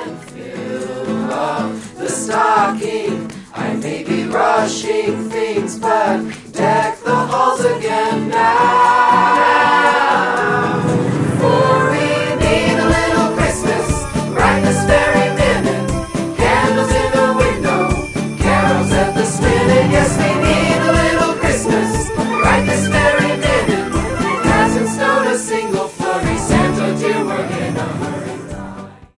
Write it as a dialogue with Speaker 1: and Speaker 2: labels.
Speaker 1: and fill up the stocking. I may be rushing things, but